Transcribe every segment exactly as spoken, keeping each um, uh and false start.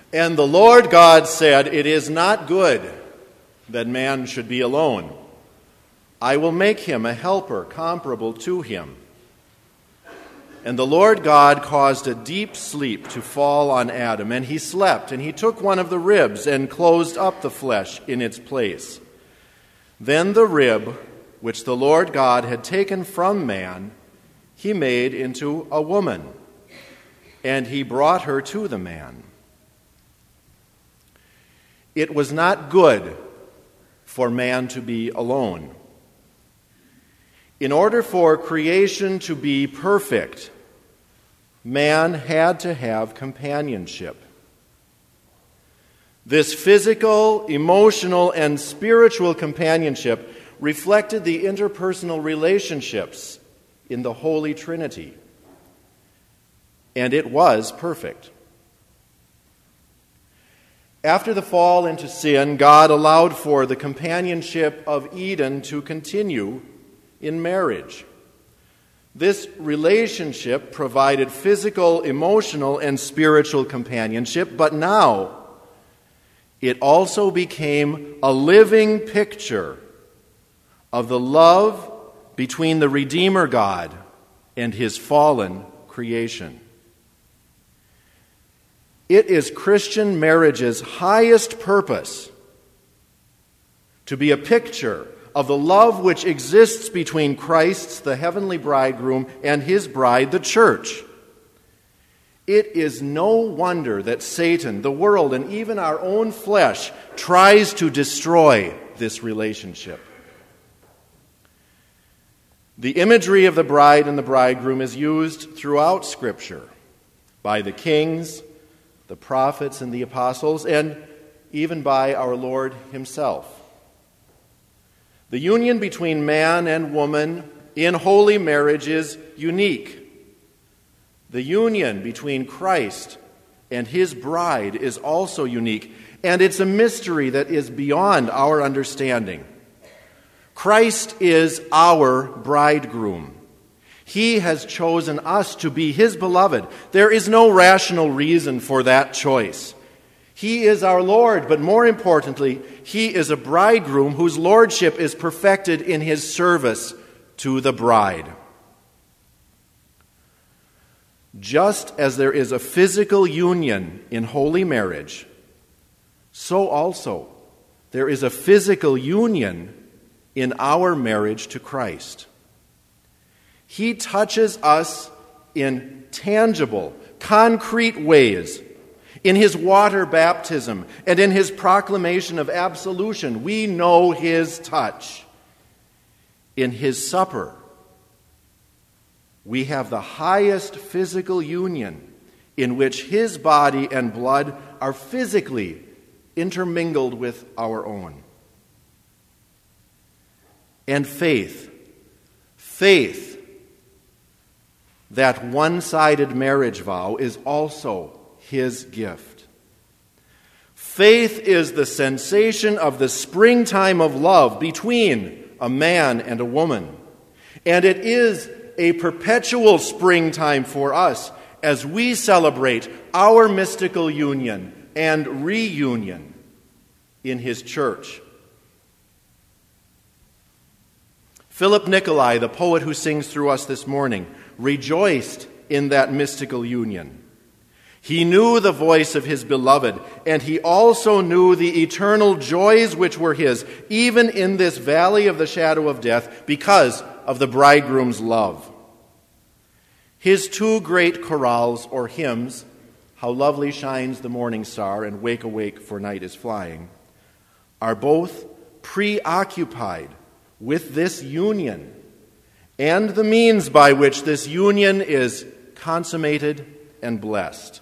And the Lord God said, "It is not good that man should be alone. I will make him a helper comparable to him." And the Lord God caused a deep sleep to fall on Adam, and he slept, and he took one of the ribs and closed up the flesh in its place. Then the rib, which the Lord God had taken from man, he made into a woman, and he brought her to the man. It was not good for man to be alone. In order for creation to be perfect, man had to have companionship. This physical, emotional, and spiritual companionship reflected the interpersonal relationships in the Holy Trinity, and it was perfect. After the fall into sin, God allowed for the companionship of Eden to continue in marriage. This relationship provided physical, emotional, and spiritual companionship, but now it also became a living picture of the love between the Redeemer God and his fallen creation. It is Christian marriage's highest purpose to be a picture of the love which exists between Christ, the heavenly bridegroom, and his bride, the church. It is no wonder that Satan, the world, and even our own flesh tries to destroy this relationship. The imagery of the bride and the bridegroom is used throughout Scripture by the kings, the prophets, and the apostles, and even by our Lord himself. The union between man and woman in holy marriage is unique. The union between Christ and his bride is also unique, and it's a mystery that is beyond our understanding. Christ is our bridegroom. He has chosen us to be his beloved. There is no rational reason for that choice. He is our Lord, but more importantly, he is a bridegroom whose lordship is perfected in his service to the bride. Just as there is a physical union in holy marriage, so also there is a physical union in our marriage to Christ. He touches us in tangible, concrete ways. In his water baptism and in his proclamation of absolution, we know his touch. In his supper, we have the highest physical union in which his body and blood are physically intermingled with our own. And faith, faith, that one-sided marriage vow, is also his gift. Faith is the sensation of the springtime of love between a man and a woman. And it is a perpetual springtime for us as we celebrate our mystical union and reunion in his church. Philip Nicolai, the poet who sings through us this morning, rejoiced in that mystical union. He knew the voice of his beloved, and he also knew the eternal joys which were his, even in this valley of the shadow of death, because of the bridegroom's love. His two great chorales, or hymns, How Lovely Shines the Morning Star and Wake, Awake, for Night is Flying, are both preoccupied with this union and the means by which this union is consummated and blessed.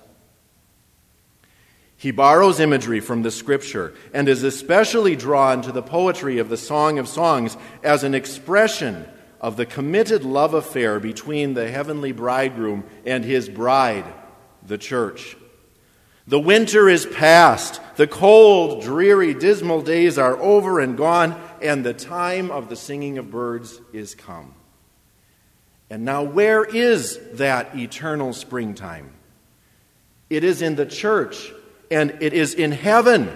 He borrows imagery from the Scripture and is especially drawn to the poetry of the Song of Songs as an expression of the committed love affair between the heavenly bridegroom and his bride, the church. The winter is past, the cold, dreary, dismal days are over and gone, and the time of the singing of birds is come. And now where is that eternal springtime? It is in the church and it is in heaven.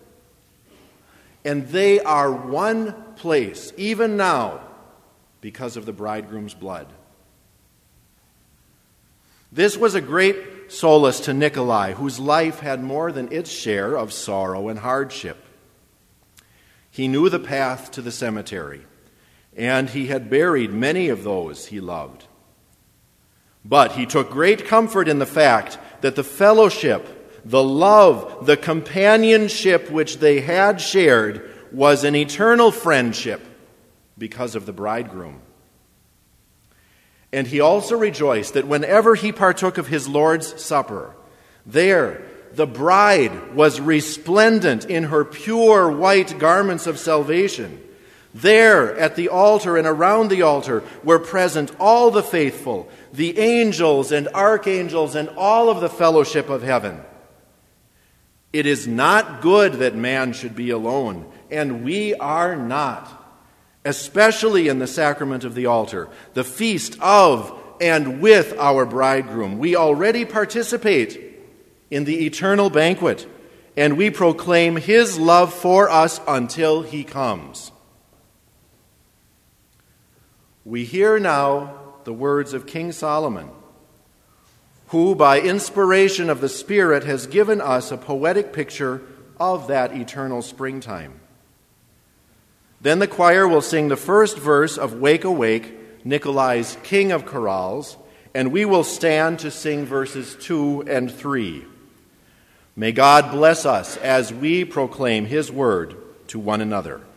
And they are one place, even now, because of the bridegroom's blood. This was a great solace to Nikolai, whose life had more than its share of sorrow and hardship. He knew the path to the cemetery, and he had buried many of those he loved. But he took great comfort in the fact that the fellowship, the love, the companionship which they had shared was an eternal friendship because of the bridegroom. And he also rejoiced that whenever he partook of his Lord's Supper, there the bride was resplendent in her pure white garments of salvation. There at the altar and around the altar were present all the faithful, the angels and archangels and all of the fellowship of heaven. It is not good that man should be alone, and we are not, especially in the sacrament of the altar, the feast of and with our bridegroom. We already participate in the eternal banquet, and we proclaim his love for us until he comes. We hear now the words of King Solomon, who by inspiration of the Spirit has given us a poetic picture of that eternal springtime. Then the choir will sing the first verse of Wake Awake, Nikolai's King of Chorales, and we will stand to sing verses two and three. May God bless us as we proclaim his word to one another.